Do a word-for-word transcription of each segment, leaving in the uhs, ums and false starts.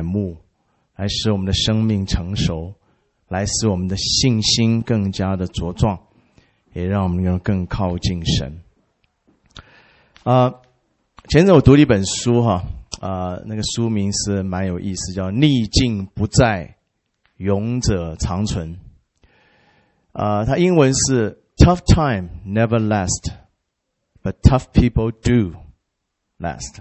眼目，来使我们的生命成熟，来使我们的信心更加的茁壮，也让我们能够更靠近神。啊、呃，前阵我读了一本书哈，啊、呃，那个书名是蛮有意思，叫《逆境不在，勇者长存》。啊、呃，它英文是 Tough time never last, but tough people do last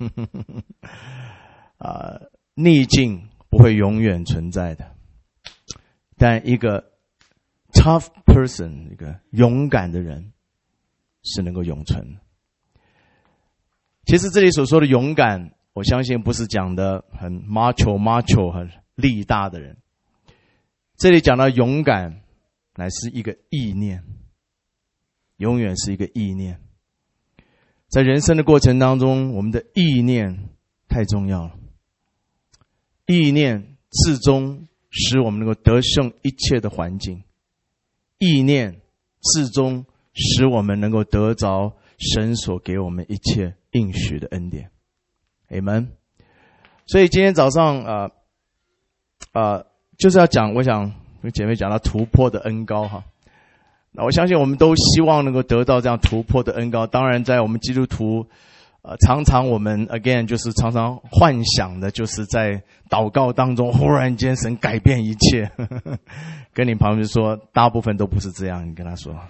啊、呃，逆境不会永远存在的，但一个 tough person， 一个勇敢的人是能够永存的。其实这里所说的勇敢，我相信不是讲的很 macho macho 很力大的人，这里讲到勇敢乃是一个意念，永远是一个意念。在人生的过程当中，我们的意念太重要了。意念至终使我们能够得胜一切的环境，意念至终使我们能够得着神所给我们一切应许的恩典。 Amen。 所以今天早上呃呃就是要讲，我想跟姐妹讲到突破的恩膏哈。那我相信我们都希望能够得到这样突破的恩膏。当然在我们基督徒呃常常我们 again 就是常常幻想的就是在祷告当中忽然间神改变一切跟你旁边说大部分都不是这样，你跟他说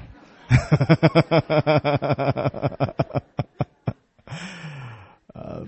呃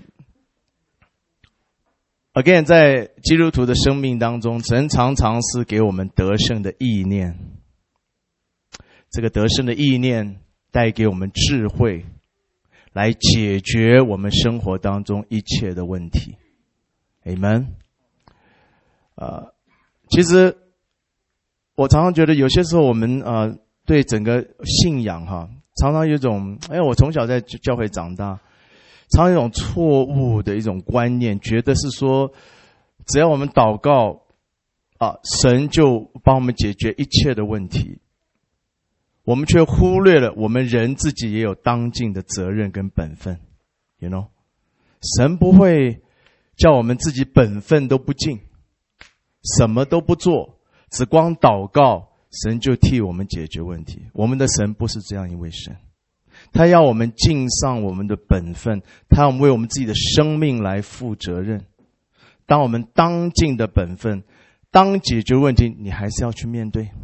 again 在基督徒的生命当中，神常常是给我们得胜的意念，这个得胜的意念带给我们智慧，来解决我们生活当中一切的问题。 Amen。 呃，其实我常常觉得有些时候我们呃对整个信仰哈，常常有一种，哎，我从小在教会长大，常常有一种错误的一种观念，觉得是说只要我们祷告啊，神就帮我们解决一切的问题。我们却忽略了我们人自己也有当尽的责任跟本分。 You know， 神不会叫我们自己本分都不尽，什么都不做，只光祷告，神就替我们解决问题。我们的神不是这样一位神，他要我们尽上我们的本分，他要我们为我们自己的生命来负责任。当我们当尽的本分，当解决问题，你还是要去面对。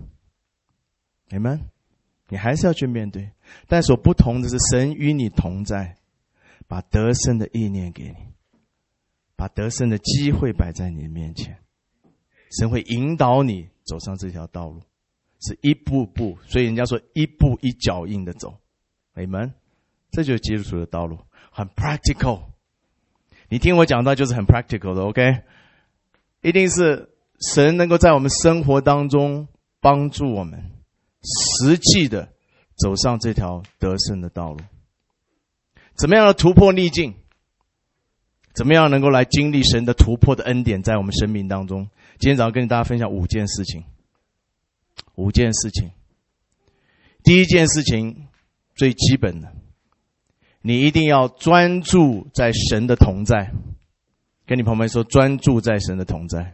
Amen。你还是要去面对，但所不同的是神与你同在，把得胜的意念给你，把得胜的机会摆在你面前，神会引导你走上这条道路，是一步步，所以人家说一步一脚印的走。 Amen。 这就是基督徒的道路，很 practical。 你听我讲到就是很 practical 的 OK， 一定是神能够在我们生活当中帮助我们实际的走上这条得胜的道路。怎么样的突破逆境，怎么样能够来经历神的突破的恩典在我们生命当中。今天早上跟大家分享五件事情，五件事情。第一件事情最基本的，你一定要专注在神的同在。跟你旁边说，专注在神的同在。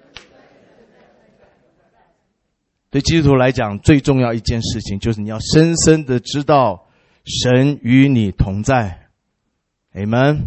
对基督徒来讲，最重要一件事情就是你要深深的知道神与你同在。 Amen。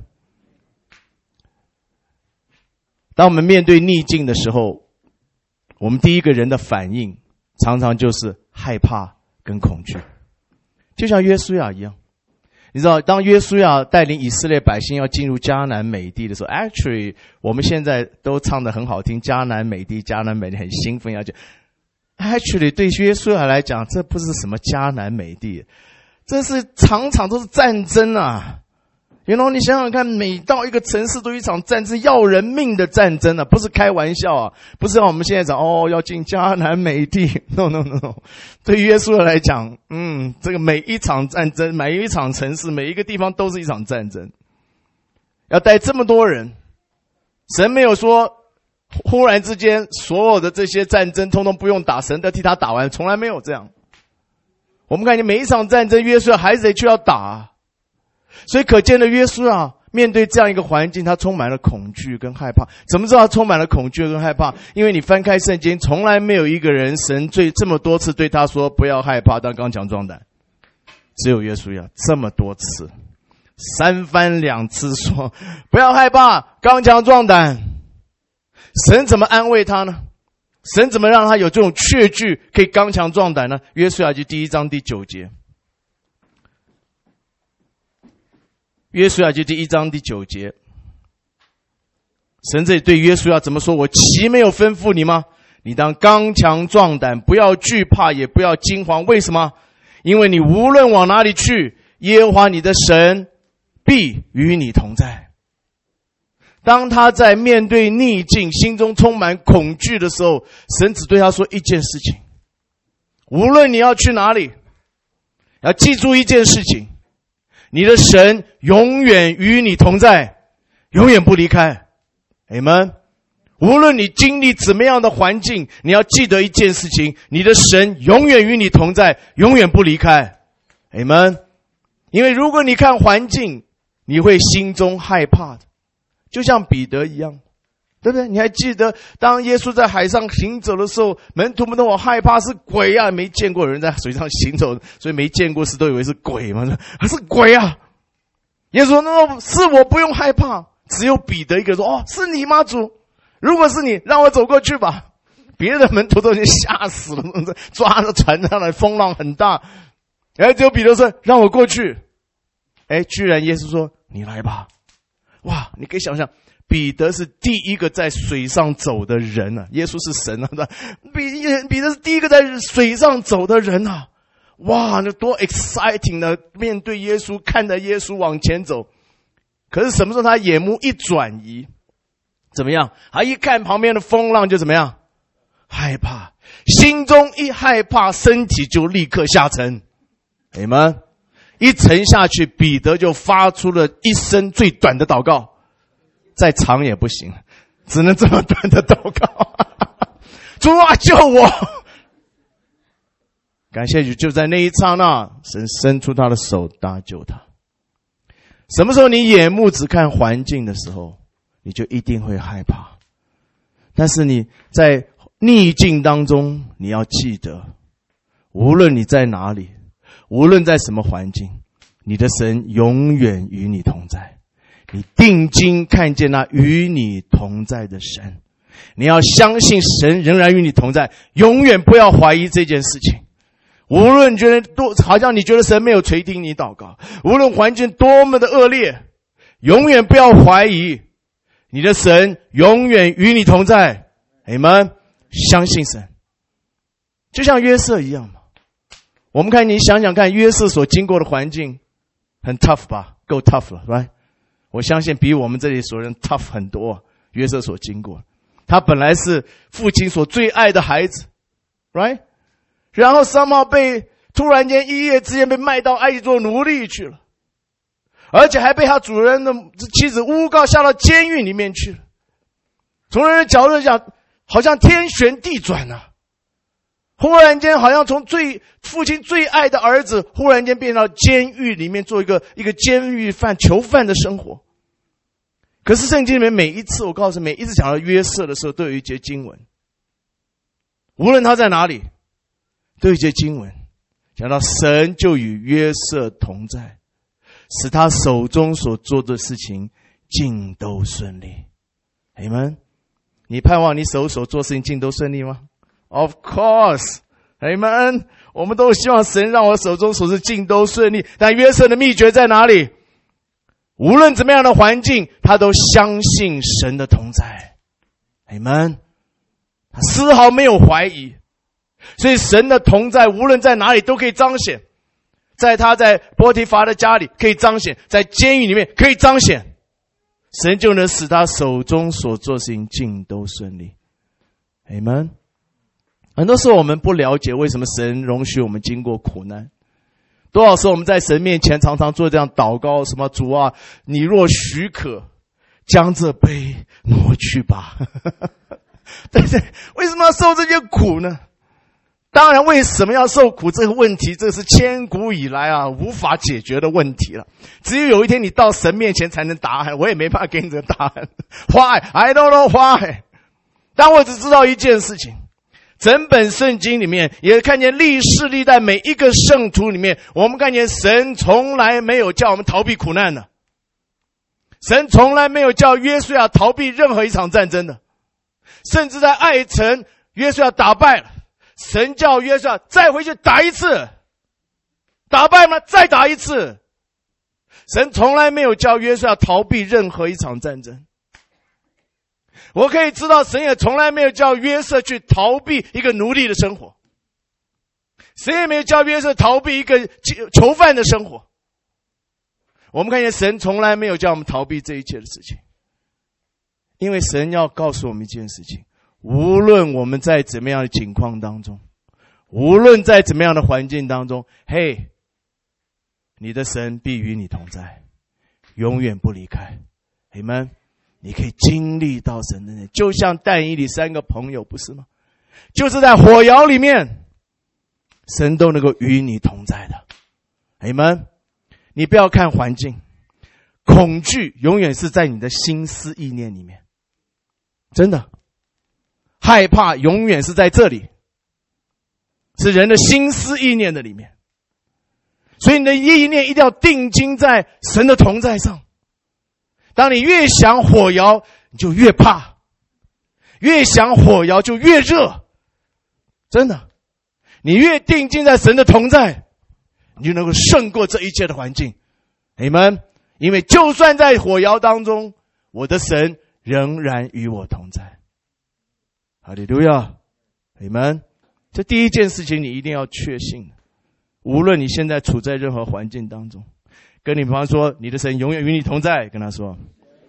当我们面对逆境的时候，我们第一个人的反应常常就是害怕跟恐惧，就像约书亚一样。你知道当约书亚带领以色列百姓要进入迦南美地的时候， actually 我们现在都唱得很好听，迦南美地迦南美地，很兴奋要去。Actually 对约书亚来讲，这不是什么迦南美地，这是场场都是战争啊。You know， 你想想看，每到一个城市都有一场战争，要人命的战争啊，不是开玩笑啊，不是像我们现在讲哦要进迦南美地 ，no no no no。对约书亚来讲，嗯，这个每一场战争，每一场城市，每一个地方都是一场战争，要带这么多人，神没有说忽然之间所有的这些战争通通不用打，神都替他打完，从来没有这样。我们看见每一场战争约书亚还是得去要打，所以可见的约书亚面对这样一个环境，他充满了恐惧跟害怕。怎么知道他充满了恐惧跟害怕？因为你翻开圣经，从来没有一个人神最这么多次对他说不要害怕，当刚强壮胆，只有约书亚这么多次，三番两次说不要害怕，刚强壮胆。神怎么安慰他呢？神怎么让他有这种确据可以刚强壮胆呢？约书亚记第一章第九节。约书亚记第一章第九节，神这里对约书亚怎么说？我岂没有吩咐你吗？你当刚强壮胆，不要惧怕，也不要惊慌。为什么？因为你无论往哪里去，耶和华你的神必与你同在。当他在面对逆境，心中充满恐惧的时候，神只对他说一件事情：无论你要去哪里，要记住一件事情，你的神永远与你同在，永远不离开。Amen。无论你经历怎么样的环境，你要记得一件事情，你的神永远与你同在，永远不离开。Amen。因为如果你看环境，你会心中害怕的。就像彼得一样，对不对？你还记得当耶稣在海上行走的时候，门徒们都好害怕，是鬼啊！没见过有人在水上行走，所以没见过事都以为是鬼嘛，是鬼啊！耶稣说：“那是我，不用害怕。”只有彼得一个人说：“哦，是你吗，主？如果是你，让我走过去吧。”别的门徒都已经吓死了，抓着船上来，风浪很大。哎，只有彼得说：“让我过去。”哎，居然耶稣说：“你来吧。”哇，你可以想想，彼得是第一个在水上走的人啊，耶稣是神啊，彼彼得是第一个在水上走的人啊。哇，那多 exciting 的，面对耶稣，看着耶稣往前走。可是什么时候他眼目一转移，怎么样？他一看旁边的风浪就怎么样？害怕，心中一害怕，身体就立刻下沉。Amen。一沉下去，彼得就发出了一声最短的祷告，再长也不行，只能这么短的祷告。主啊，救我！感谢主，就在那一刹那，神伸出他的手搭救他。什么时候你眼目只看环境的时候，你就一定会害怕。但是你在逆境当中，你要记得，无论你在哪里，无论在什么环境，你的神永远与你同在。你定睛看见那与你同在的神，你要相信神仍然与你同在，永远不要怀疑这件事情。无论觉得多，好像你觉得神没有垂听你祷告，无论环境多么的恶劣，永远不要怀疑，你的神永远与你同在。Amen。相信神，就像约瑟一样嘛。我们看，你想想看，约瑟所经过的环境很 tough 吧，够 tough 了 right？ 我相信比我们这里所有人 tough 很多。约瑟所经过，他本来是父亲所最爱的孩子 right？ 然后 somehow 被突然间一夜之间被卖到埃及做奴隶去了，而且还被他主人的妻子诬告下到监狱里面去了。从人的角度讲，好像天旋地转啊！忽然间好像从最父亲最爱的儿子，忽然间变到监狱里面做一个一个监狱犯囚犯的生活。可是圣经里面每一次，我告诉你，每一次讲到约瑟的时候，都有一节经文，无论他在哪里，都有一节经文讲到神就与约瑟同在，使他手中所做的事情尽都顺利。Amen。你盼望你手所做事情尽都顺利吗？ Of course。 Amen。 我们都希望神让我手中所事尽都顺利。但约瑟的秘诀在哪里？无论怎么样的环境，他都相信神的同在。Amen。 他丝毫没有怀疑。所以神的同在无论在哪里都可以彰显。在他在波提乏的家里可以彰显，在监狱里面可以彰显，神就能使他手中所做事情尽都顺利。 Amen。 很多时候我们不了解为什么神容许我们经过苦难。多少时候我们在神面前常常做这样祷告，什么主啊，你若许可，将这杯挪去吧。对不对？为什么要受这些苦呢？ 当然，为什么要受苦这个问题，这是千古以来啊无法解决的问题了。只有有一天你到神面前才能答案，我也没办法给你这个答案。Why? I don't know why. 但我只知道一件事情，整本圣经里面也看见历世历代每一个圣徒里面，我们看见神从来没有叫我们逃避苦难的，神从来没有叫约书亚逃避任何一场战争的，甚至在爱城约书亚打败了，神叫约书亚再回去打一次，打败吗？再打一次。神从来没有叫约书亚逃避任何一场战争。我可以知道，神也从来没有叫约瑟去逃避一个奴隶的生活，神也没有叫约瑟逃避一个囚犯的生活。我们看见神从来没有叫我们逃避这一切的事情，因为神要告诉我们一件事情，无论我们在怎么样的情况当中，无论在怎么样的环境当中，嘿，你的神必与你同在，永远不离开。Amen。你可以经历到神的，就像但以理三个朋友，不是吗？就是在火窑里面，神都能够与你同在的。Amen。你不要看环境，恐惧永远是在你的心思意念里面，真的。害怕永远是在这里，是人的心思意念的里面。所以你的意念一定要定睛在神的同在上。当你越想火窑，你就越怕；越想火窑就越热。真的，你越定睛在神的同在，你就能够胜过这一切的环境。Amen。因为就算在火窑当中，我的神仍然与我同在。哈利路亚 Amen。这第一件事情你一定要确信，无论你现在处在任何环境当中，跟你朋友说，你的神永远与你同在，跟他说。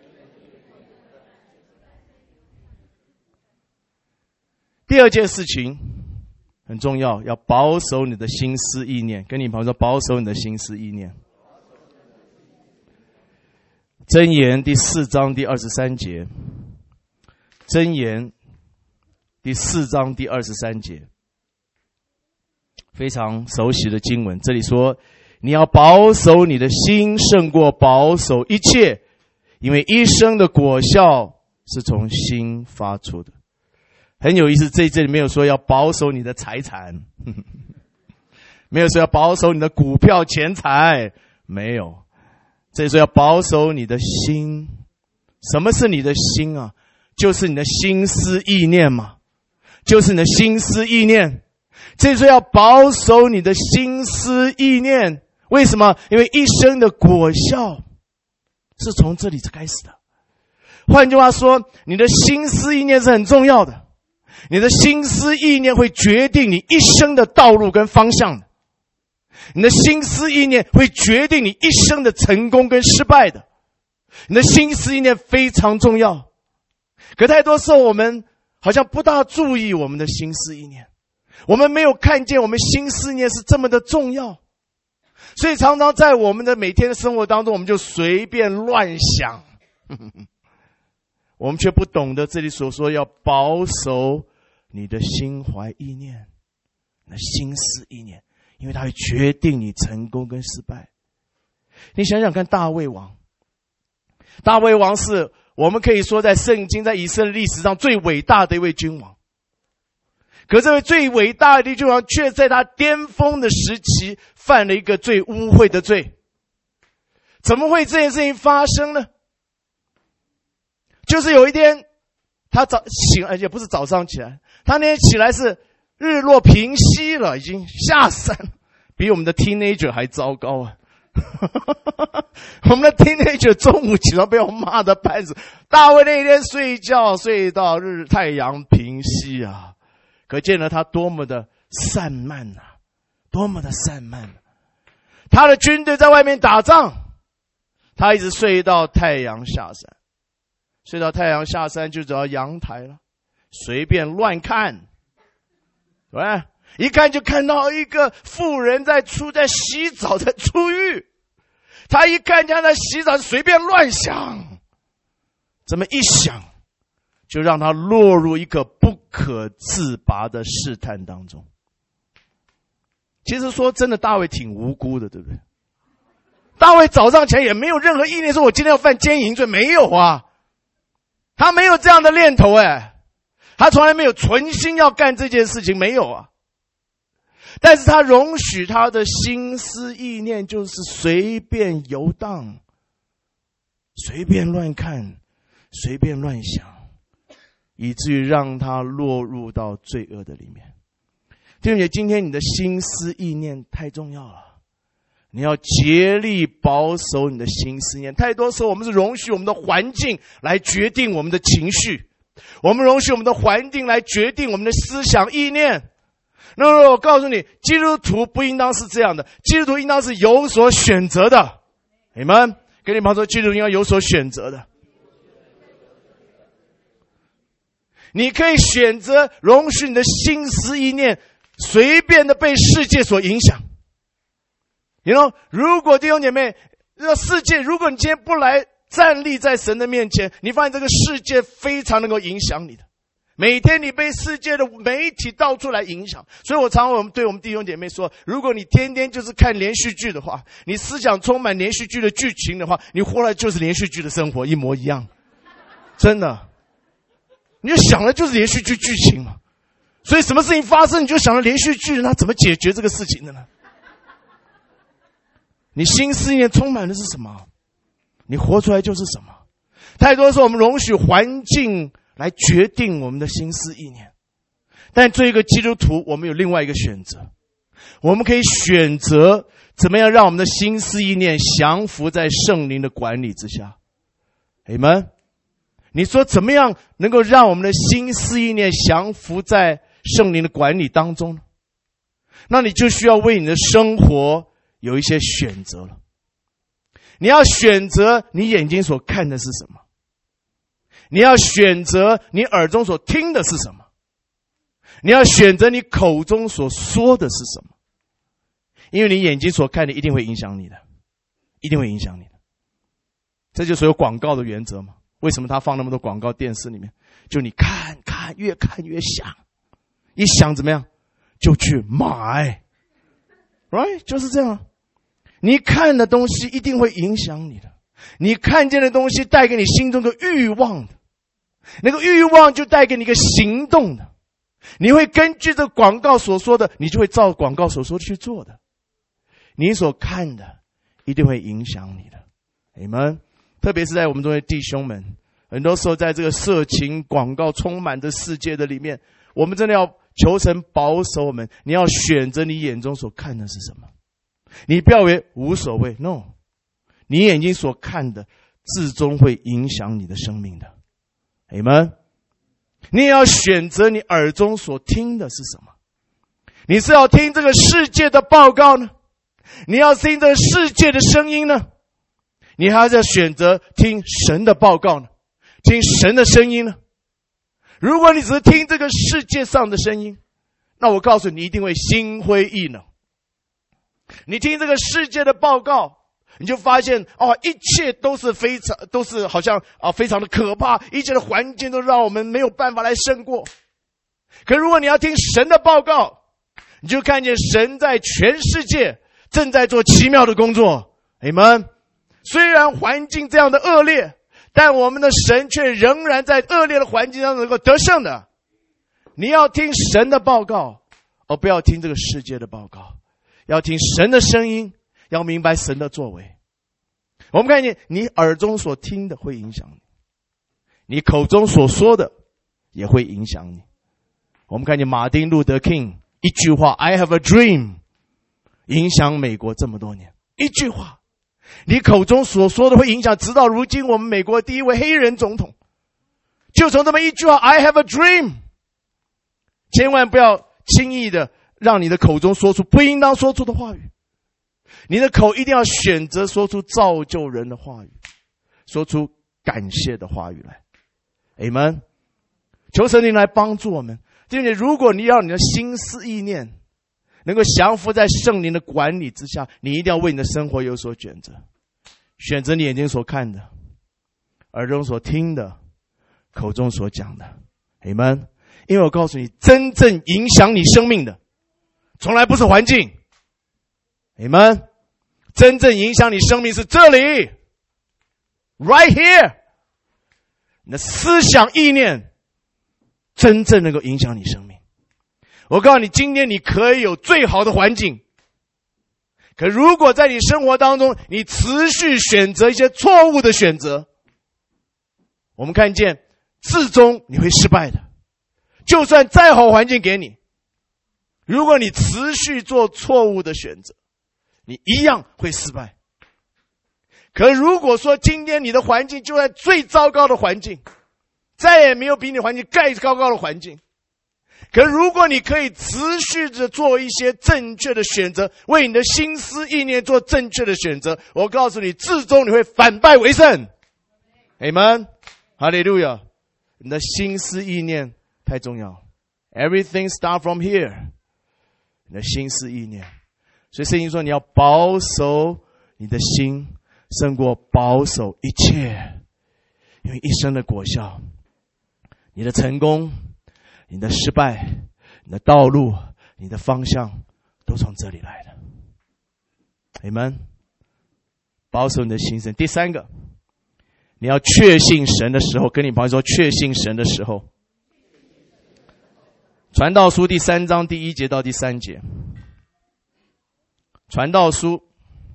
第二件事情很重要，要保守你的心思意念，跟你朋友说，保守你的心思意念。箴言第四章第二十三节，箴言第四章第二十三节，非常熟悉的经文。这里说，你要保守你的心胜过保守一切，因为一生的果效是从心发出的。很有意思，这这里没有说要保守你的财产，呵呵没有说要保守你的股票钱财，没有。这里说要保守你的心。什么是你的心啊？就是你的心思意念嘛，就是你的心思意念。这里说要保守你的心思意念，为什么？因为一生的果效是从这里开始的。换句话说，你的心思意念是很重要的。你的心思意念会决定你一生的道路跟方向的。你的心思意念会决定你一生的成功跟失败的。你的心思意念非常重要。可太多时候我们好像不大注意我们的心思意念，我们没有看见我们心思意念是这么的重要。所以常常在我们的每天的生活当中，我们就随便乱想，我们却不懂得这里所说要保守你的心怀意念，你的心思意念，因为它会决定你成功跟失败。你想想看，大卫王，大卫王是我们可以说在圣经在以色列历史上最伟大的一位君王。可这位最伟大的君王却在他巅峰的时期犯了一个最污秽的罪。怎么会这件事情发生呢？就是有一天他早醒，而且不是早上起来，他那天起来是日落平西了，已经下山，比我们的 teenager 还糟糕啊。我们的 teenager 中午起床被我骂得半死，大卫那一天睡觉睡到日太阳平西啊，可见了他多么的散漫啊，多么的散漫啊。他的军队在外面打仗，他一直睡到太阳下山，睡到太阳下山就走到阳台了，随便乱看，对吧？一看就看到一个妇人在出在洗澡，在出浴。他一看见他洗澡，随便乱想，这么一想，就让他落入一个不可自拔的试探当中。 其实说真的，大卫挺无辜的，对不对？大卫早上起来也没有任何意念说我今天要犯奸淫罪，没有啊。他没有这样的念头哎，他从来没有存心要干这件事情，没有啊。但是他容许他的心思意念就是随便游荡，随便乱看，随便乱想，以至于让他落入到罪恶的里面。弟兄姐，今天你的心思意念太重要了，你要竭力保守你的心思意念。太多时候我们是容许我们的环境来决定我们的情绪，我们容许我们的环境来决定我们的思想意念。那么我告诉你，基督徒不应当是这样的，基督徒应当是有所选择的。你们跟你朋友说，基督徒应该有所选择的。你可以选择容许你的心思意念随便的被世界所影响。You know， 如果弟兄姐妹，这个世界，如果你今天不来站立在神的面前，你发现这个世界非常能够影响你的。每天你被世界的媒体到处来影响，所以我常常对我们弟兄姐妹说，如果你天天就是看连续剧的话，你思想充满连续剧的剧情的话，你活来就是连续剧的生活，一模一样。真的。你就想的就是连续剧剧情嘛。所以什么事情发生，你就想着连续剧，那怎么解决这个事情的呢？你心思意念充满的是什么？你活出来就是什么？太多时候我们容许环境来决定我们的心思意念。但作为一个基督徒，我们有另外一个选择。我们可以选择怎么样让我们的心思意念降服在圣灵的管理之下。Amen。你说怎么样能够让我们的心思意念降服在圣灵的管理当中呢？那你就需要为你的生活有一些选择了。你要选择你眼睛所看的是什么，你要选择你耳中所听的是什么，你要选择你口中所说的是什么。因为你眼睛所看的一定会影响你的，一定会影响你的。这就是有广告的原则嘛。为什么他放那么多广告电视里面？就你看看越看越想，一想怎么样就去买， right？ 就是这样。你看的东西一定会影响你的，你看见的东西带给你心中的欲望的，那个欲望就带给你一个行动的，你会根据这广告所说的，你就会照广告所说的去做的。你所看的一定会影响你的。Amen。特别是在我们这位弟兄们，很多时候在这个色情广告充满的世界的里面，我们真的要求神保守我们。你要选择你眼中所看的是什么，你不要以为无所谓 ，no， 你眼睛所看的至终会影响你的生命的。Amen。你也要选择你耳中所听的是什么，你是要听这个世界的报告呢，你要听这个世界的声音呢，你还是要选择听神的报告呢，听神的声音呢？如果你只是听这个世界上的声音，那我告诉你，你一定会心灰意冷。你听这个世界的报告，你就发现哦，一切都是非常都是好像啊非常的可怕，一切的环境都让我们没有办法来胜过。可如果你要听神的报告，你就看见神在全世界正在做奇妙的工作。Amen。虽然环境这样的恶劣，但我们的神却仍然在恶劣的环境上能够得胜的。你要听神的报告，而不要听这个世界的报告，要听神的声音，要明白神的作为。我们看见你耳中所听的会影响你，你口中所说的也会影响你。我们看见马丁路德 King 一句话 I have a dream 影响美国这么多年，一句话你口中所说的会影响，直到如今我们美国第一位黑人总统，就从这么一句话 I have a dream。 千万不要轻易的让你的口中说出不应当说出的话语，你的口一定要选择说出造就人的话语，说出感谢的话语来。 Amen。 求神灵来帮助我们。弟兄姐妹，如果你要你的心思意念能够降服在圣灵的管理之下，你一定要为你的生活有所选择，选择你眼睛所看的，耳中所听的，口中所讲的。 Amen。 因为我告诉你，真正影响你生命的从来不是环境， Amen。真正影响你生命是这里 ，right here。你的思想意念真正能够影响你生命。我告诉你，今天你可以有最好的环境，可如果在你生活当中，你持续选择一些错误的选择，我们看见最终你会失败的。就算再好环境给你，如果你持续做错误的选择，你一样会失败。可如果说今天你的环境就在最糟糕的环境，再也没有比你环境更糟糕的环境，可如果你可以持续着做一些正确的选择，为你的心思意念做正确的选择，我告诉你，最终你会反败为胜。Amen， 哈利路亚！你的心思意念太重要。Everything start from here。你的心思意念，所以圣经说你要保守你的心，胜过保守一切，因为一生的果效，你的成功，你的失败，你的道路，你的方向，都从这里来的。Amen。保守你的心声。第三个，你要确信神的时候，跟你朋友说确信神的时候。传道书第三章第一节到第三节。传道书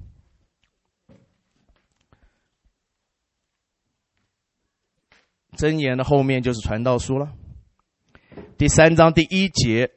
箴言的后面就是传道书了。第三章第一节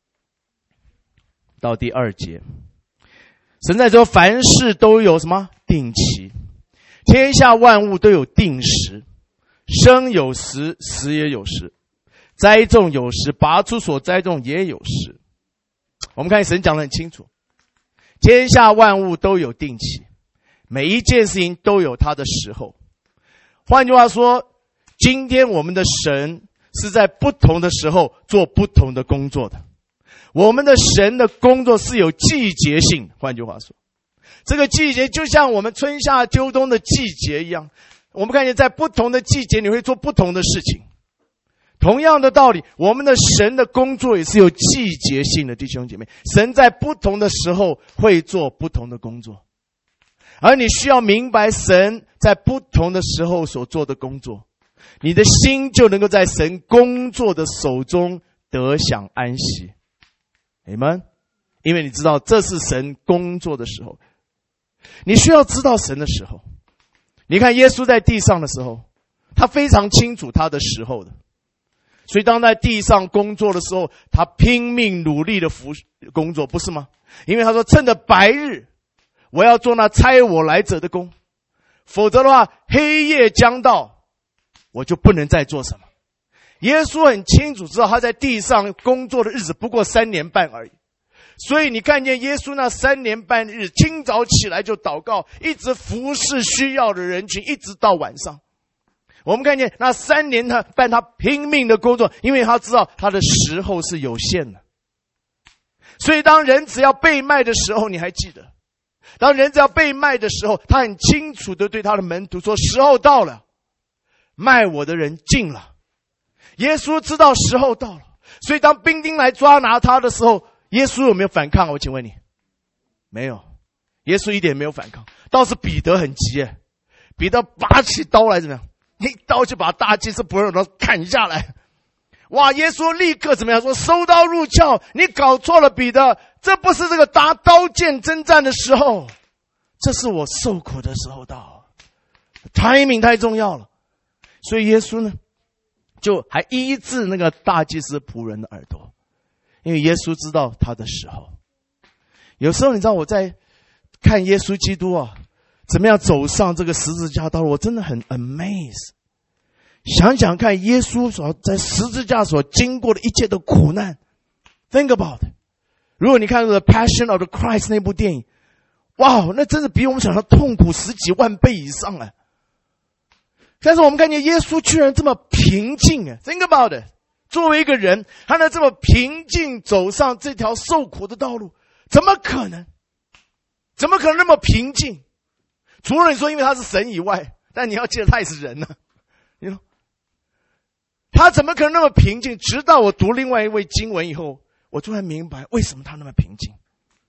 到第二节，神在说凡事都有什么定期，天下万物都有定时，生有时，死也有时，栽种有时，拔出所栽种也有时。我们看神讲得很清楚，天下万物都有定期，每一件事情都有它的时候。换句话说，今天我们的神是在不同的时候做不同的工作的。我们的神的工作是有季节性的，换句话说，这个季节就像我们春夏秋冬的季节一样，我们看见在不同的季节你会做不同的事情。同样的道理，我们的神的工作也是有季节性的，弟兄姐妹，神在不同的时候会做不同的工作，而你需要明白神在不同的时候所做的工作，你的心就能够在神工作的手中得享安息。Amen。因为你知道这是神工作的时候，你需要知道神的时候。你看耶稣在地上的时候，他非常清楚他的时候的，所以当在地上工作的时候，他拼命努力的服工作，不是吗？因为他说趁着白日，我要做那差我来者的工，否则的话黑夜将到，我就不能再做什么。耶稣很清楚知道他在地上工作的日子不过三年半而已，所以你看见耶稣那三年半日，清早起来就祷告，一直服侍需要的人群，一直到晚上。我们看见那三年半他拼命的工作，因为他知道他的时候是有限的。所以当人只要被卖的时候，你还记得，当人只要被卖的时候，他很清楚的对他的门徒说，时候到了，卖我的人进了。耶稣知道时候到了，所以当兵丁来抓拿他的时候，耶稣有没有反抗？我请问你，没有，耶稣一点没有反抗。倒是彼得很急耶，彼得拔起刀来怎么样？一刀就把大祭司伯尔的砍下来。哇！耶稣立刻怎么样说？收刀入鞘，你搞错了，彼得，这不是这个拿刀剑征战的时候，这是我受苦的时候到。timing 太重要了，所以耶稣呢，就还医治那个大祭司仆人的耳朵，因为耶稣知道他的时候。有时候你知道我在看耶稣基督啊，怎么样走上这个十字架道路，我真的很 amazed。想想看，耶稣所在十字架所经过的一切的苦难 ，think about it。如果你看《The Passion of the Christ》那部电影，哇，那真是比我们想象痛苦十几万倍以上哎。但是我们看见耶稣居然这么平静哎 ，think about it。作为一个人，他能这么平静走上这条受苦的道路，怎么可能？怎么可能那么平静？除了你说因为他是神以外，但你要记得他也是人呢、啊。你说他怎么可能那么平静？直到我读另外一位经文以后，我突然明白为什么他那么平静。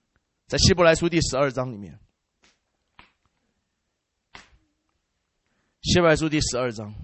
在希伯来书第十二章里面，希伯来书第十二章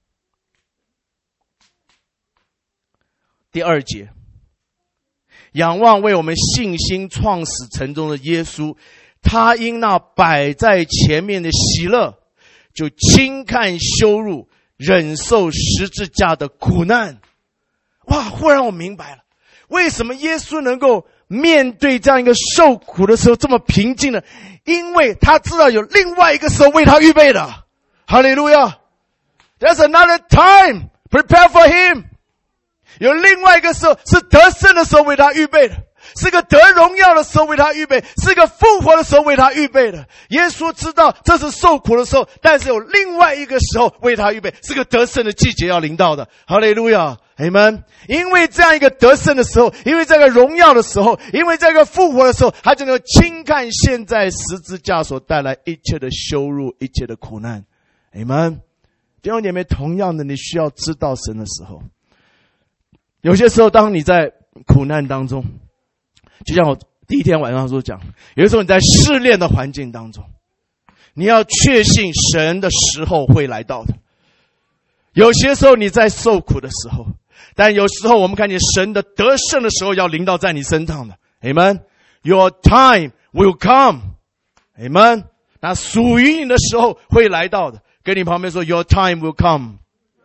第二节，仰望为我们信心创始成终的耶稣，他因那摆在前面的喜乐，就轻看羞辱，忍受十字架的苦难。哇，忽然我明白了，为什么耶稣能够面对这样一个受苦的时候这么平静呢？因为他知道有另外一个时候为他预备的。哈利路亚 ！There's another time prepare for him。有另外一个时候是得胜的时候为他预备的，是个得荣耀的时候为他预备，是个复活的时候为他预备的。耶稣知道这是受苦的时候，但是有另外一个时候为他预备，是个得胜的季节要临到的。哈利路亚，阿们。因为这样一个得胜的时候，因为这个荣耀的时候，因为这个复活的时候，他就能够轻看现在十字架所带来一切的羞辱，一切的苦难。阿们。弟兄姐妹，同样的，你需要知道神的时候，有些时候当你在苦难当中，就像我第一天晚上所讲，有的时候你在试炼的环境当中，你要确信神的时候会来到的。有些时候你在受苦的时候，但有时候我们看见神的得胜的时候要临到在你身上的。 Amen。 Your time will come。 Amen。 那属于你的时候会来到的。跟你旁边说 Your time will come。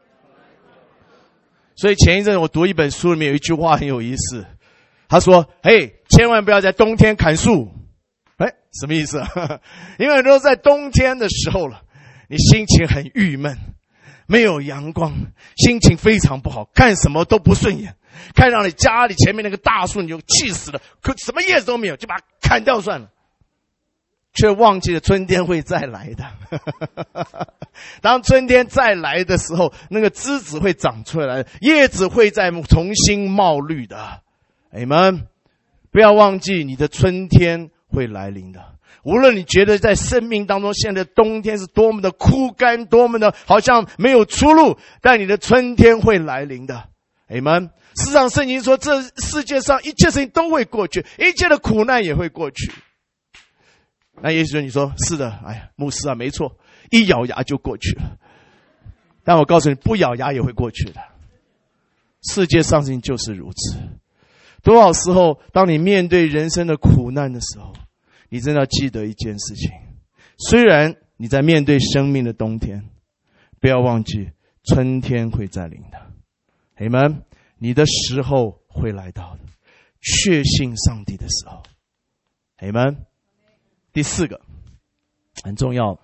所以前一阵我读一本书，里面有一句话很有意思，他说，嘿，千万不要在冬天砍树。哎，什么意思啊？因为很多在冬天的时候了，你心情很郁闷，没有阳光，心情非常不好，看什么都不顺眼，看到你家里前面那个大树你就气死了，可什么叶子都没有，就把它砍掉算了，却忘记了春天会再来的。当春天再来的时候，那个枝子会长出来，叶子会再重新冒绿的。Amen。 不要忘记你的春天会来临的。无论你觉得在生命当中现在的冬天是多么的枯干，多么的好像没有出路，但你的春天会来临的。Amen。 事实上圣经说，这世界上一切事情都会过去，一切的苦难也会过去。那也许你说是的，哎呀，牧师啊，没错，一咬牙就过去了。但我告诉你，不咬牙也会过去的。世界上事情就是如此。多少时候，当你面对人生的苦难的时候，你真的要记得一件事情，虽然你在面对生命的冬天，不要忘记春天会再临的。Amen。 你的时候会来到的，确信上帝的时候。Amen。第四个很重要，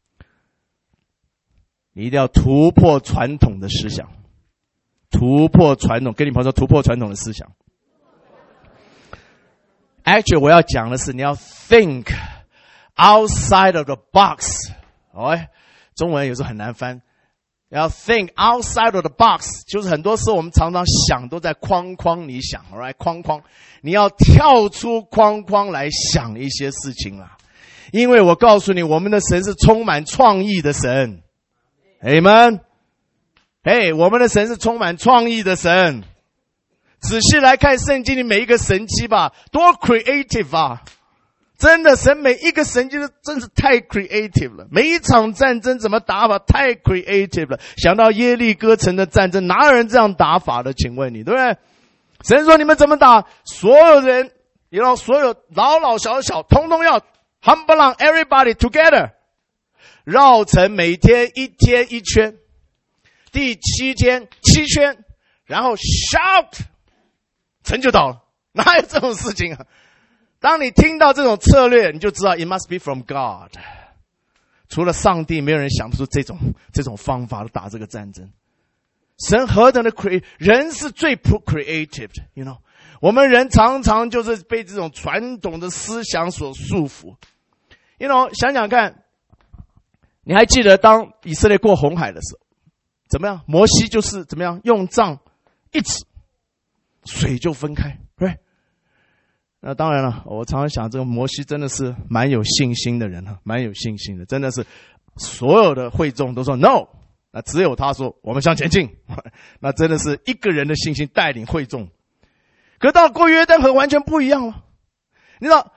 你一定要突破传统的思想。突破传统，跟你朋友说突破传统的思想。Actually， 我要讲的是你要 think outside of the box。哦，中文有时候很难翻。要 think outside of the box， 就是很多时候我们常常想都在框框里想 ，alright， 框框。你要跳出框框来想一些事情啦。因为我告诉你，我们的神是充满创意的神。Amen。 嘿，我们的神是充满创意的神。仔细来看圣经里每一个神迹吧，多 creative 啊！真的，神每一个神迹都真是太 creative 了。每一场战争怎么打法太 creative 了。想到耶利哥城的战争，哪有人这样打法的？请问你，对不对？神说你们怎么打？所有人，然后所有老老小小，通通要 humble on everybody together， 绕城每天一天一圈，第七天七圈，然后 shout， 城就倒了。哪有这种事情啊？当你听到这种策略，你就知道 it must be from God。 除了上帝，没有人想出这种这种方法打这个战争。神何等的 create， 人是最 creative 的 you know。 我们人常常就是被这种传统的思想所束缚。you know， 想想看，你还记得当以色列过红海的时候怎么样？摩西就是怎么样用杖一指，水就分开，对。那当然了，我常常想，这个摩西真的是蛮有信心的人啊，蛮有信心的，真的是所有的会众都说 no， 那只有他说我们向前进，那真的是一个人的信心带领会众。可到过约旦河完全不一样了。你知道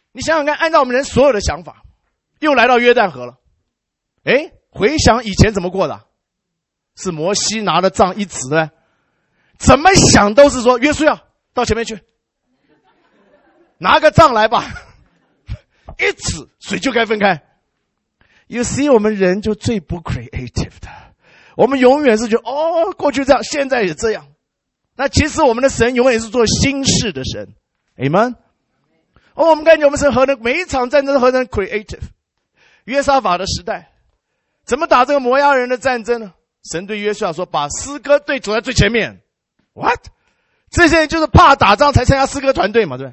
你想想看，按照我们人所有的想法，又来到约旦河了。诶，回想以前怎么过的，是摩西拿着杖一指呢，怎么想都是说约书亚到前面去，拿个杖来吧，一指水就该分开。You see， 我们人就最不 creative 的，我们永远是觉得哦，过去这样，现在也这样。那其实我们的神永远是做新事的神 ，Amen。哦，我们感觉我们神何等，每一场战争何等 creative。约沙法的时代，怎么打这个摩押人的战争呢？神对约书亚说：“把诗歌队走在最前面。” What？ 这些人就是怕打仗才参加诗歌团队嘛，对不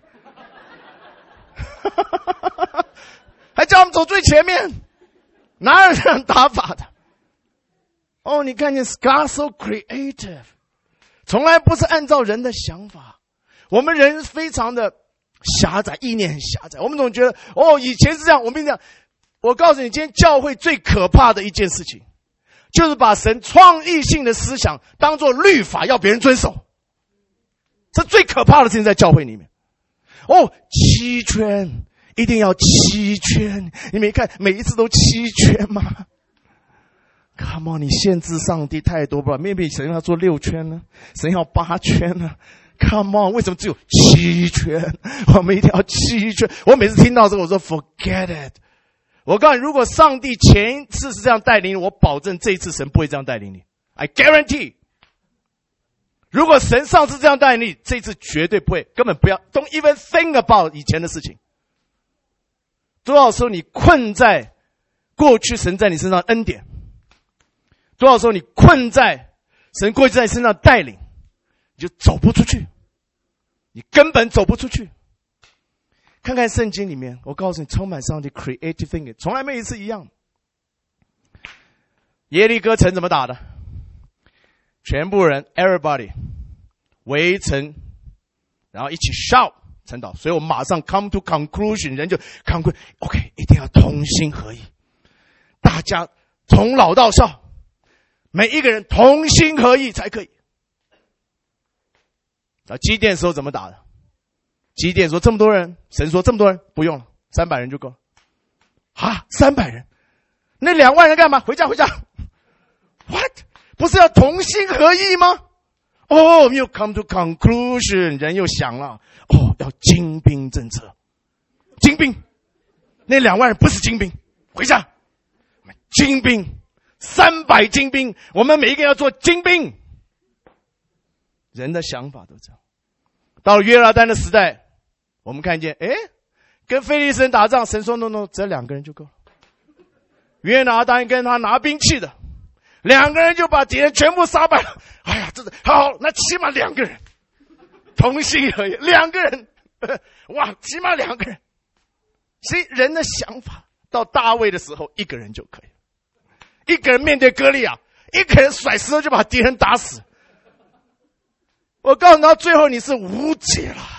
对？还叫他们走最前面，哪有这样打法的？哦，你看见 God so creative， 从来不是按照人的想法。我们人非常的狭窄，意念很狭窄。我们总觉得，哦，以前是这样，我们这样。我告诉你，今天教会最可怕的一件事情，就是把神创意性的思想当作律法，要别人遵守。这最可怕的事情在教会里面。哦，七圈，一定要七圈。你没看每一次都七圈吗？ Come on， 你限制上帝太多吧 ？Maybe 神要做六圈呢，神要八圈呢。Come on， 为什么只有七圈？我们一定要七圈。我每次听到这个，我说 Forget it。我告诉你，如果上帝前一次是这样带领你，我保证这一次神不会这样带领你。I guarantee。如果神上次这样带领你，这一次绝对不会，根本不要 ，Don't even think about 以前的事情。多少时候你困在过去神在你身上恩典，多少时候你困在神过去在你身上带领，你就走不出去，你根本走不出去。看看圣经里面，我告诉你，充满上帝 creative thinking， 从来没一次一样。耶利哥城怎么打的？全部人 everybody 围城，然后一起 shout 城倒。所以我马上 come to conclusion， 人就 conclude OK， 一定要同心合意，大家从老到少，每一个人同心合意才可以。啊，基甸的时候怎么打的？基甸说这么多人，神说这么多人不用了，三百人就够了。啊，三百人，那两万人干嘛？回家回家。What？ 不是要同心合意吗？哦，又 come to conclusion， 人又想了，哦，要精兵政策，精兵，那两万人不是精兵，回家，精兵，三百精兵，我们每一个要做精兵。人的想法都这样。到了约拿单的时代，我们看见，诶，跟非利士人打仗，神说 no no， 只要两个人就够了。约拿单跟他拿兵器的，两个人就把敌人全部杀败了。哎呀，这是好，那起码两个人同心合意，两个人，哇，起码两个人。所以人的想法，到大卫的时候，一个人就可以，一个人面对歌利亚，一个人甩石头就把敌人打死。我告诉你，到最后你是无解了。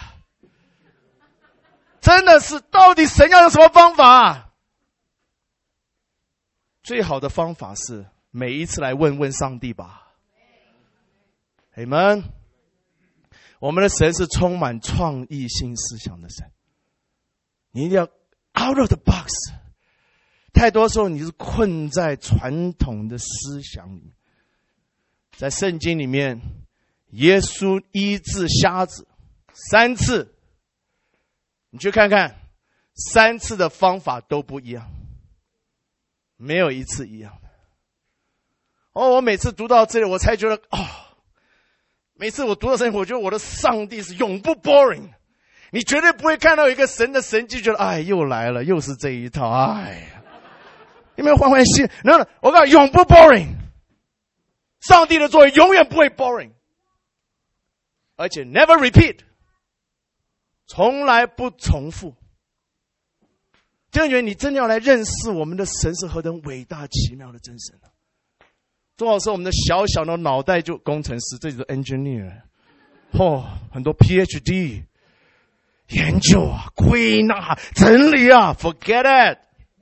真的是，到底神要用什么方法？最好的方法是每一次来问问上帝吧。Amen。我们的神是充满创意性思想的神，你一定要 out of the box。太多时候你是困在传统的思想里。在圣经里面，耶稣医治瞎子三次，你去看看，三次的方法都不一样，没有一次一样的。哦，我每次读到这里，我才觉得，哦，每次我读到圣经，我觉得我的上帝是永不 boring。你绝对不会看到一个神的神迹，觉得，哎，又来了，又是这一套，哎呀，有没有换换新？然后我告诉你，永不 boring。上帝的作为永远不会 boring。而且 never repeat， 从来不重复。弟兄姐妹，你真的要来认识我们的神是何等伟大奇妙的真神啊！多少时候我们的小小的脑袋就工程师，这就是 engineer， 哦，很多 P H D 研究啊、归纳、整理啊 ，forget it。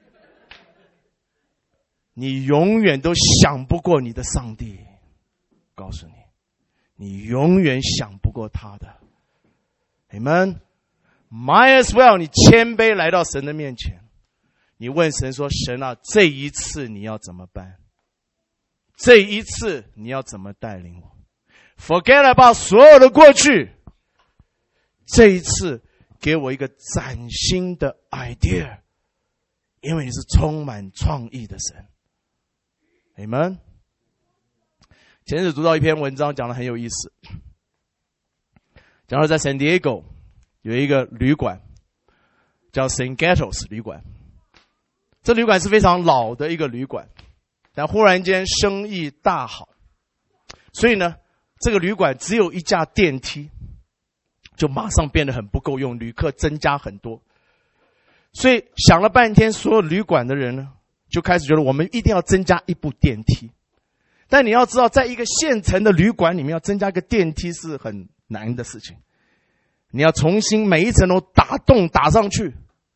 你永远都想不过你的上帝，告诉你。你永远想不过他的 Amen。 ，might as well 你谦卑来到神的面前，你问神说：神啊，这一次你要怎么办？这一次你要怎么带领我 ？Forget about 所有的过去，这一次给我一个崭新的 idea， 因为你是充满创意的神。Amen。前日读到一篇文章，讲得很有意思，讲到在 San Diego 有一个旅馆叫 Saint Gatos 旅馆，这旅馆是非常老的一个旅馆，但忽然间生意大好，所以呢，这个旅馆只有一架电梯，就马上变得很不够用，旅客增加很多。所以想了半天，所有旅馆的人呢，就开始觉得我们一定要增加一部电梯。但你要知道，在一个现成的旅馆里面要增加一个电梯是很难的事情，你要重新每一层楼打洞打上去，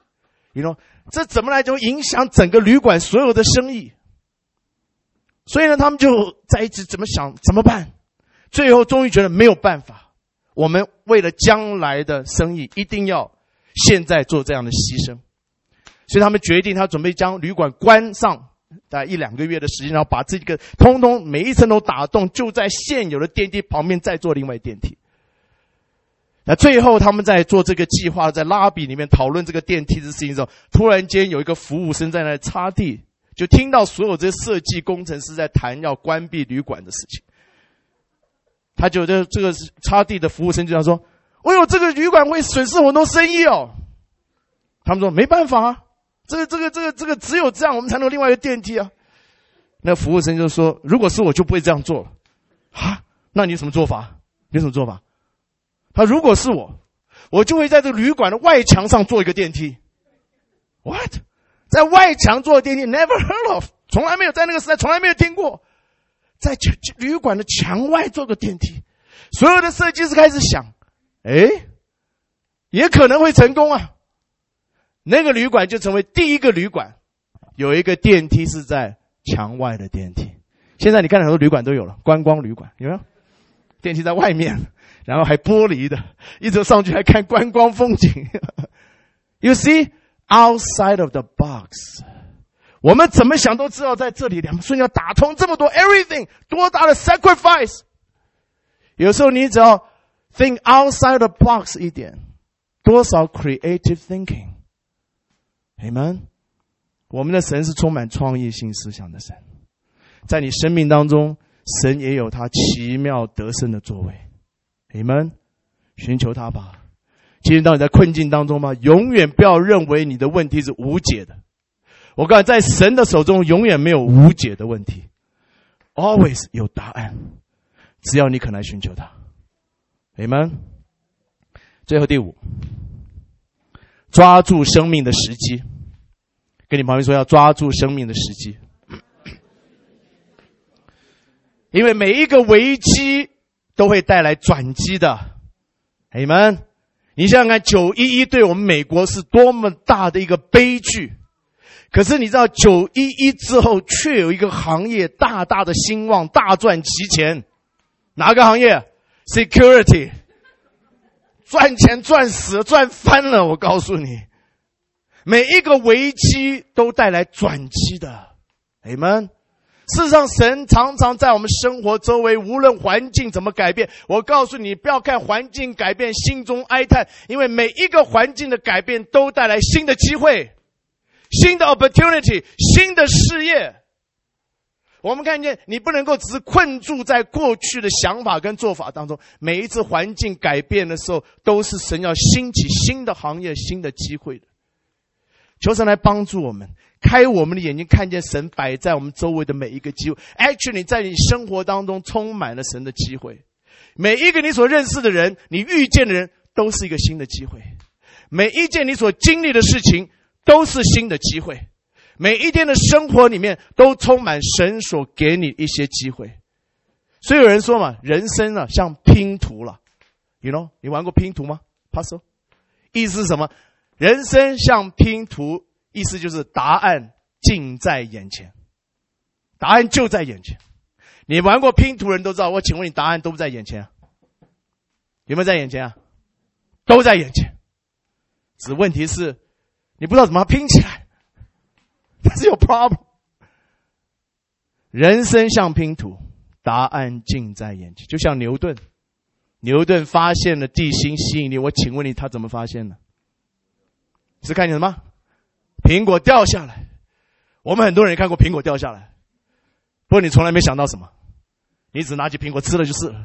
you know， 这怎么来就影响整个旅馆所有的生意。所以呢，他们就在一起怎么想怎么办，最后终于觉得没有办法，我们为了将来的生意一定要现在做这样的牺牲。所以他们决定，他准备将旅馆关上大概一两个月的时间，然后把这个通通每一层都打洞，就在现有的电梯旁边再做另外电梯。那最后他们在做这个计划，在拉比里面讨论这个电梯的事情的时候，突然间有一个服务生在那里擦地，就听到所有这些设计工程师在谈要关闭旅馆的事情。他就这这个擦地的服务生就这样说：哎呦，这个旅馆会损失很多生意哦。他们说没办法啊，这个这个这个这个只有这样我们才能有另外一个电梯啊。那服务生就说：如果是我就不会这样做了。啊，那你有什么做法？你有什么做法？他如果是我，我就会在这个旅馆的外墙上做一个电梯。What？ 在外墙做电梯 ？Never heard of， 从来没有，在那个时代从来没有听过。在旅馆的墙外做个电梯，所有的设计师开始想，诶，也可能会成功啊。那个旅馆就成为第一个旅馆，有一个电梯是在墙外的电梯。现在你看很多旅馆都有了，观光旅馆有没有？电梯在外面，然后还玻璃的，一直上去还看观光风景。You see, outside of the box. 我们怎么想都知道，在这里两个瞬间要打通这么多 everything， 多大的 sacrifice。有时候你只要 think outside the box 一点，多少 creative thinking。Amen。我们的神是充满创意性思想的神，在你生命当中，神也有他奇妙得胜的作为。Amen。寻求他吧。其实当你在困境当中嘛，永远不要认为你的问题是无解的。我告诉你，在神的手中永远没有无解的问题， always 有答案，只要你肯来寻求他。Amen。最后第五，抓住生命的时机。跟你旁边说，要抓住生命的时机。因为每一个危机都会带来转机的。Amen。你想想看，九一一对我们美国是多么大的一个悲剧，可是你知道九一一之后却有一个行业大大的兴旺，大赚其钱。哪个行业？ Security。 赚钱赚死了，赚翻了，我告诉你。每一个危机都带来转机的。 Amen。 事实上神常常在我们生活周围，无论环境怎么改变，我告诉你，不要看环境改变心中哀叹，因为每一个环境的改变都带来新的机会，新的 opportunity， 新的事业。我们看见你不能够只是困住在过去的想法跟做法当中，每一次环境改变的时候，都是神要兴起新的行业、新的机会的。求神来帮助我们，开我们的眼睛，看见神摆在我们周围的每一个机会。Actually， 在你生活当中充满了神的机会。每一个你所认识的人，你遇见的人，都是一个新的机会。每一件你所经历的事情，都是新的机会。每一天的生活里面，都充满神所给你一些机会。所以有人说嘛，人生啊像拼图了。You know， 你玩过拼图吗 ？Puzzle， 意思是什么？人生像拼图，意思就是答案近在眼前，答案就在眼前。你玩过拼图的人都知道，我请问你答案都不在眼前啊？有没有在眼前啊？都在眼前。 只问题是你不知道怎么拼起来，这是有 problem。人生像拼图，答案近在眼前。就像牛顿，牛顿发现了地心吸引力，我请问你，他怎么发现的？是看见什么？苹果掉下来。我们很多人也看过苹果掉下来，不过你从来没想到什么，你只拿起苹果吃了就是了。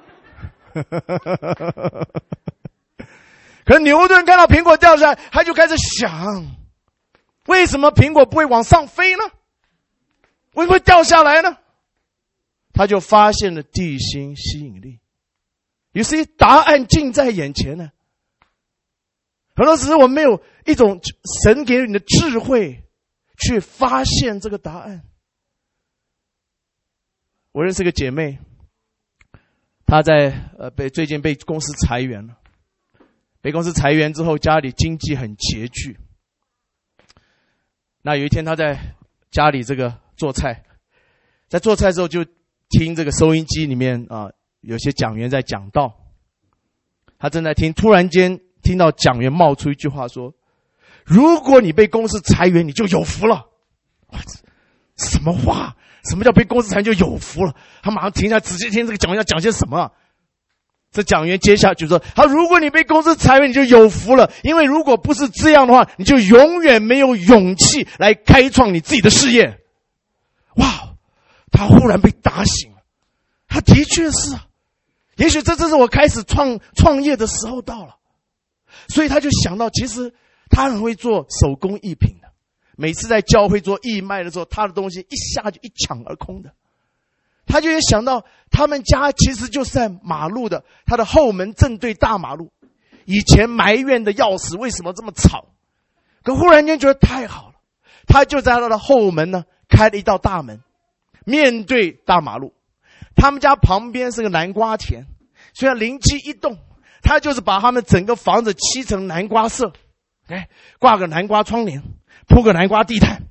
可是牛顿看到苹果掉下来，他就开始想，为什么苹果不会往上飞呢？为什么会掉下来呢？他就发现了地心吸引力。于是答案近在眼前呢。很多时候我们没有一种神给你的智慧去发现这个答案。我认识一个姐妹，她在呃被最近被公司裁员了。被公司裁员之后，家里经济很拮据。那有一天她在家里这个做菜，在做菜之后就听这个收音机里面啊，有些讲员在讲道。她正在听，突然间听到讲员冒出一句话说：如果你被公司裁员，你就有福了。什么话？什么叫被公司裁员就有福了？他马上停下来，仔细听这个讲员要讲些什么、啊。这讲员接下去说：他如果你被公司裁员，你就有福了，因为如果不是这样的话，你就永远没有勇气来开创你自己的事业。哇！他忽然被打醒了，他的确是啊，也许这正是我开始创创业的时候到了。所以他就想到，其实他很会做手工艺品的，每次在教会做义卖的时候，他的东西一下就一抢而空的。他就也想到，他们家其实就是在马路的，他的后门正对大马路。以前埋怨的要死，为什么这么吵？可忽然间觉得太好了，他就在他的后门呢开了一道大门，面对大马路。他们家旁边是个南瓜田，所以灵机一动，他就是把他们整个房子漆成南瓜色，哎，挂个南瓜窗帘，铺个南瓜地毯。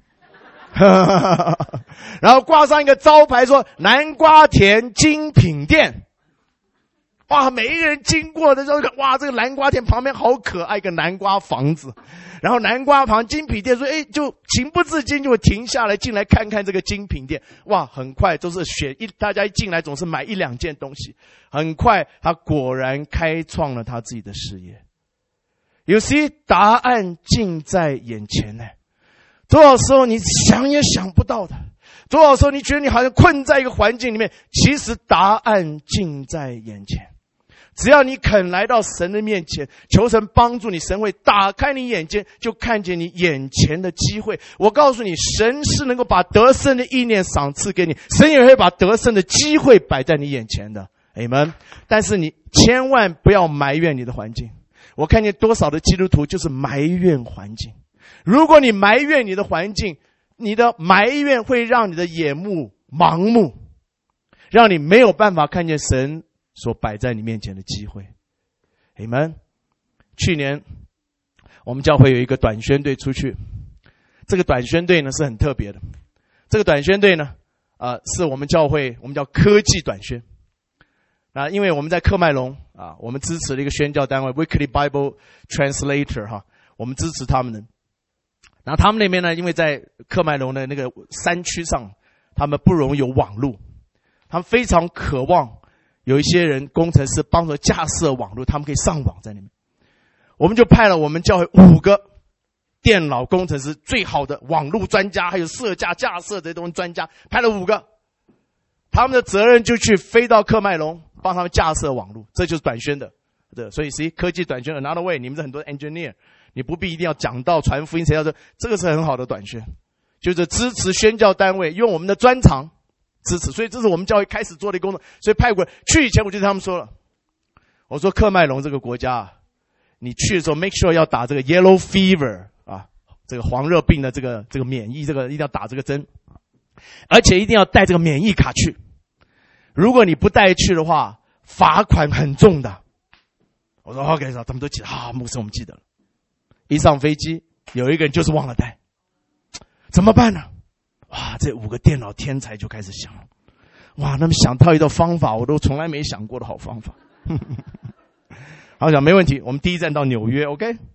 然后挂上一个招牌说南瓜田精品店。哇，每一个人经过的时候，哇，这个南瓜田旁边好可爱，一个南瓜房子。然后南瓜旁精品店说，哎，就情不自禁就会停下来进来看看这个精品店。哇，很快都是选一，大家一进来总是买一两件东西。很快他果然开创了他自己的事业。有些答案近在眼前呢。多少时候你想也想不到的，多少时候你觉得你好像困在一个环境里面，其实答案近在眼前。只要你肯来到神的面前，求神帮助你，神会打开你眼睛，就看见你眼前的机会。我告诉你，神是能够把得胜的意念赏赐给你，神也会把得胜的机会摆在你眼前的。Amen。但是你千万不要埋怨你的环境。我看见多少的基督徒就是埋怨环境。如果你埋怨你的环境，你的埋怨会让你的眼目盲目，让你没有办法看见神所摆在你面前的机会。Amen。去年我们教会有一个短宣队出去，这个短宣队呢是很特别的。这个短宣队呢，呃，是我们教会我们叫科技短宣。啊，因为我们在喀麦隆啊，我们支持了一个宣教单位 Weekly Bible Translator 哈，我们支持他们的。然后他们那边呢，因为在喀麦隆的那个山区上，他们不容易有网路，他们非常渴望有一些人工程师帮助架设网路，他们可以上网在那边。我们就派了我们教会五个电脑工程师，最好的网路专家，还有设架架设这些东西专家，派了五个。他们的责任就去飞到喀麦隆，帮他们架设网路，这就是短宣的。对，所以谁科技短宣 another way， 你们是很多 engineer。你不必一定要讲道传福音，谁要说这个是很好的短宣，就是支持宣教单位用我们的专长支持，所以这是我们教会开始做的一个工作。所以派过来去以前我就跟他们说了，我说喀麦隆这个国家啊，你去的时候 make sure 要打这个 yellow fever 啊，这个黄热病的这个这个免疫，这个一定要打这个针，而且一定要带这个免疫卡去。如果你不带去的话，罚款很重的。我说 OK， 他们都记得啊，牧师我们记得了。一上飞机，有一个人就是忘了带，怎么办呢？哇，这五个电脑天才就开始想了，哇，那么想到一道方法，我都从来没想过的好方法。好，想没问题，我们第一站到纽约 ，OK，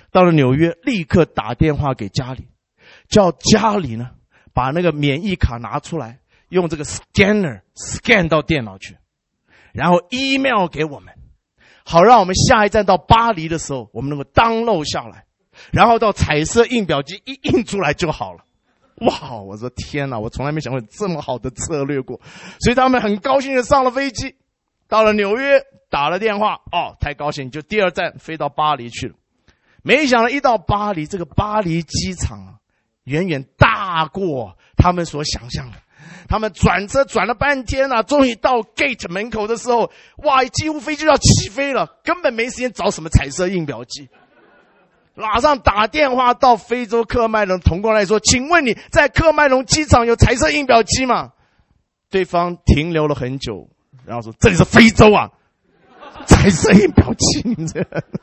到了纽约，立刻打电话给家里，叫家里呢把那个免疫卡拿出来，用这个 scanner scan 到电脑去，然后 email 给我们，好让我们下一站到巴黎的时候，我们能够 download 下来，然后到彩色印表机一印出来就好了。哇！我说天哪，我从来没想过有这么好的策略过。所以他们很高兴的上了飞机，到了纽约打了电话，哦，太高兴，就第二站飞到巴黎去了。没想到一到巴黎，这个巴黎机场啊，远远大过他们所想象的。他们转车转了半天啊，终于到 gate 门口的时候，哇，几乎飞机要起飞了，根本没时间找什么彩色印表机。马上打电话到非洲喀麦隆同工来说，请问你在喀麦隆机场有彩色印表机吗？对方停留了很久，然后说这里是非洲啊，彩色印表机你这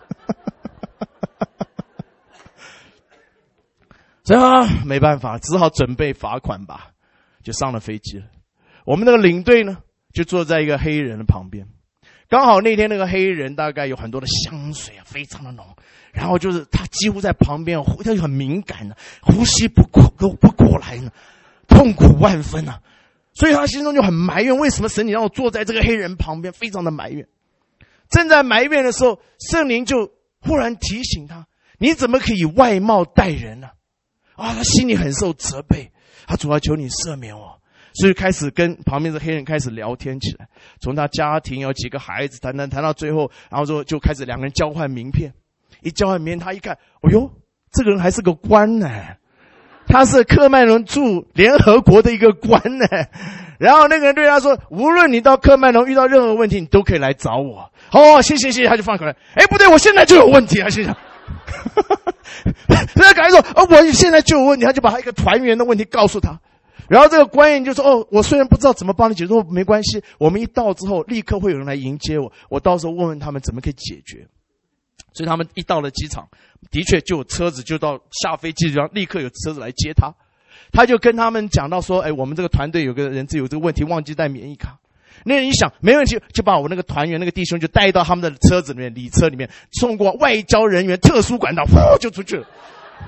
所以啊，没办法，只好准备罚款吧，就上了飞机了。我们那个领队呢，就坐在一个黑人的旁边，刚好那天那个黑人大概有很多的香水啊，非常的浓，然后就是他几乎在旁边，他就很敏感的、啊，呼吸不过不过来呢，痛苦万分啊，所以他心中就很埋怨，为什么神你让我坐在这个黑人旁边，非常的埋怨。正在埋怨的时候，圣灵就忽然提醒他，你怎么可以外貌待人呢、啊？啊，他心里很受责备，他主要求你赦免我，所以开始跟旁边的黑人开始聊天起来，从他家庭有几个孩子谈谈谈到最后，然后就就开始两个人交换名片。一交换名片，他一看，哎呦，这个人还是个官呢，他是喀麦隆驻联合国的一个官呢。然后那个人对他说，无论你到喀麦隆遇到任何问题，你都可以来找我。哦，谢谢谢谢，他就放口来。哎，不对，我现在就有问题啊，心想。他赶紧说，哦，我现在就有问题，他就把他一个团员的问题告诉他。然后这个官员就说，哦，我虽然不知道怎么帮你解决，说没关系，我们一到之后，立刻会有人来迎接我，我到时候问问他们怎么可以解决。所以他们一到了机场，的确就有车子，就到下飞机，然后立刻有车子来接他。他就跟他们讲到说，哎，我们这个团队有个人有这个问题，忘记带免疫卡。那人一想没问题，就把我那个团员那个弟兄就带到他们的车子里面，礼车里面，送过外交人员特殊管道，呼就出去了。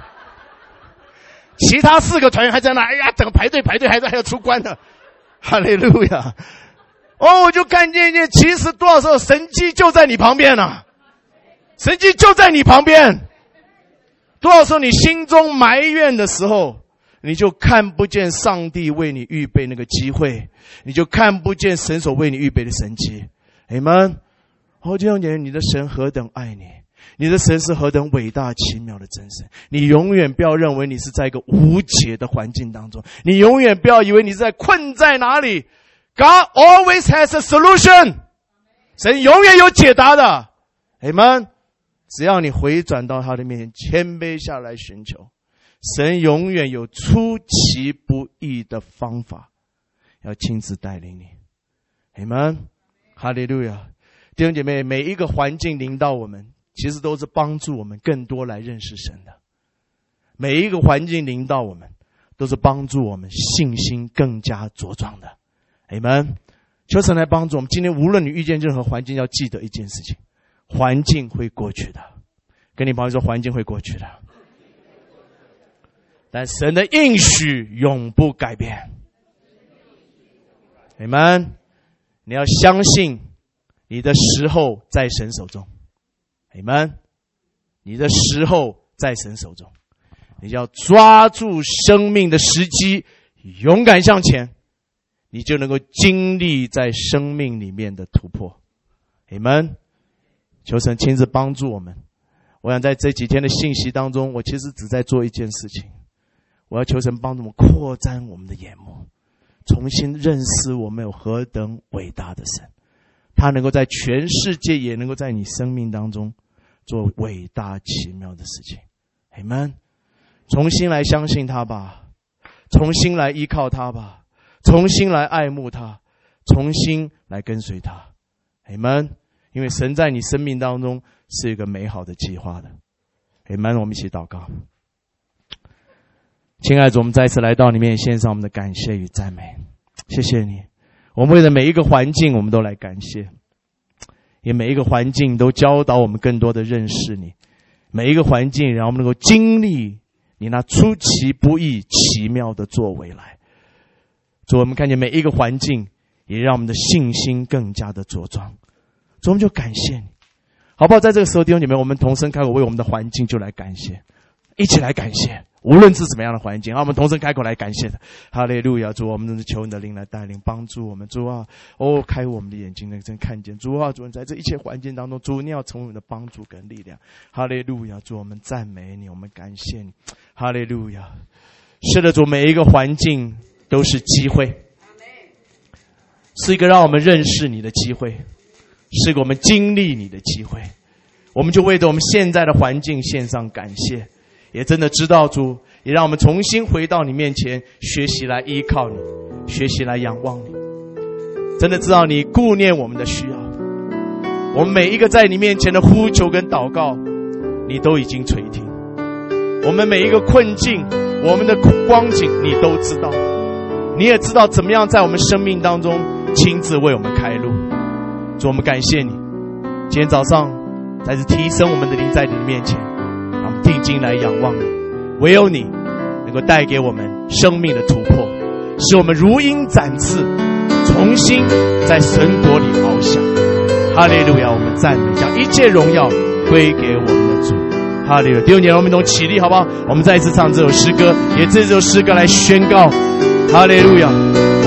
其他四个团员还在那，哎呀，等排队排队，还在还要出关呢。哈利路亚！哦，我就看见一件，其实多少时候神迹就在你旁边啊，神迹就在你旁边。多少时候你心中埋怨的时候，你就看不见上帝为你预备那个机会，你就看不见神所为你预备的神迹。Amen。哦，弟兄姐妹，你的神何等爱你，你的神是何等伟大奇妙的真神。你永远不要认为你是在一个无解的环境当中，你永远不要以为你是在困在哪里。God always has a solution。 神永远有解答的。Amen。只要你回转到他的面前，谦卑下来寻求，神永远有出其不意的方法，要亲自带领你。Amen。哈利路亚。弟兄姐妹，每一个环境临到我们，其实都是帮助我们更多来认识神的。每一个环境临到我们，都是帮助我们信心更加茁壮的。Amen。求神来帮助我们。今天无论你遇见任何环境，要记得一件事情，环境会过去的。跟你朋友说，环境会过去的，但神的应许永不改变。Amen。你要相信你的时候在神手中。Amen。你的时候在神手中，你要抓住生命的时机，勇敢向前，你就能够经历在生命里面的突破。Amen。求神亲自帮助我们。我想在这几天的信息当中，我其实只在做一件事情，我要求神帮助我们扩展我们的眼目，重新认识我们有何等伟大的神，他能够在全世界，也能够在你生命当中做伟大奇妙的事情。Amen。重新来相信他吧，重新来依靠他吧，重新来爱慕他，重新来跟随他。Amen。因为神在你生命当中是一个美好的计划的。Amen。我们一起祷告。亲爱的主，我们再次来到你面前，献上我们的感谢与赞美。谢谢你，我们为了每一个环境，我们都来感谢，也每一个环境都教导我们更多的认识你， 每一个环境，让我们能够经历你那出其不意奇妙的作为来。主，我们看见每一个环境，也让我们的信心更加的茁壮。主，我们就感谢你，好不好？在这个时候弟兄姐妹，我们同声开口为我们的环境就来感谢，一起来感谢，无论是怎么样的环境，好，我们同声开口来感谢他。哈利路亚！主，我们求你的灵来带领帮助我们。主啊，哦，开我们的眼睛，能真看见。主啊，主，你在这一切环境当中，主你要成为我们的帮助跟力量。哈利路亚！主，我们赞美你，我们感谢你。哈利路亚！是的，主，每一个环境都是机会，是一个让我们认识你的机会，是一个我们经历你的机会。我们就为着我们现在的环境献上感谢，也真的知道主，也让我们重新回到你面前，学习来依靠你，学习来仰望你。真的知道你顾念我们的需要，我们每一个在你面前的呼求跟祷告，你都已经垂听。我们每一个困境，我们的光景，你都知道。你也知道怎么样在我们生命当中亲自为我们开路。主，我们感谢你，今天早上再次提升我们的灵在你的面前，让我们定睛来仰望你。唯有你能够带给我们生命的突破，使我们如鹰展翅，重新在神国里翱翔。哈利路亚！我们赞美，将一切荣耀归给我们的主。哈利路亚！弟兄姐妹，我们一同起立，好不好？我们再一次唱这首诗歌，也这首诗歌来宣告。哈利路亚！